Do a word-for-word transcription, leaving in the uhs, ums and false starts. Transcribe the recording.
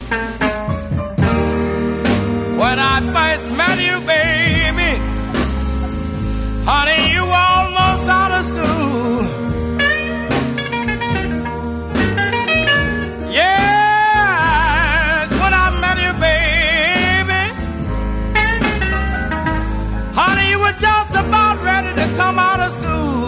When I first met you, baby, honey, you were almost out of school. Yes, when I met you, baby, honey, you were just about ready to come out of school.